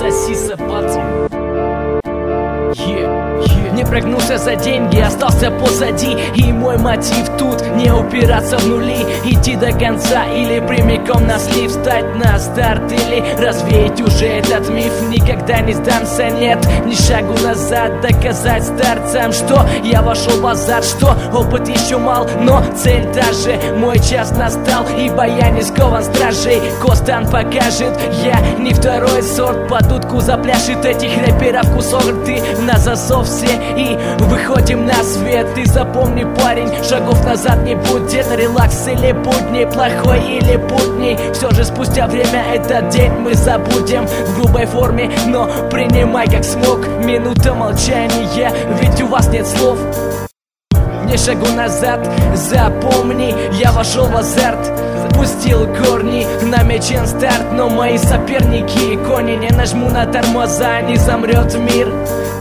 сосиса, пацан. Не прогнулся за деньги, остался позади. И мой мотив тут не упираться в нули, идти до конца или прямиком на слив, встать на старт или развеять уже этот миф. Никогда не сдамся, нет, ни шагу назад. Доказать старцам, что я вошел в азарт, что опыт еще мал, но цель та же. Мой час настал, ибо я не скован стражей. Костан покажет, я не второй сорт. Под дудку запляшет этих рэперов кусок рты. На засов все и выходим на свет. Ты запомни, парень, шагов назад не будет. Релакс или будни, плохой или будни, все же спустя время этот день мы забудем. В грубой форме, но принимай как смог. Минута молчания, ведь у вас нет слов. Не шагу назад, запомни, я вошел в азарт, пустил корни, намечен старт. Но мои соперники и кони, не нажму на тормоза, не замрет мир.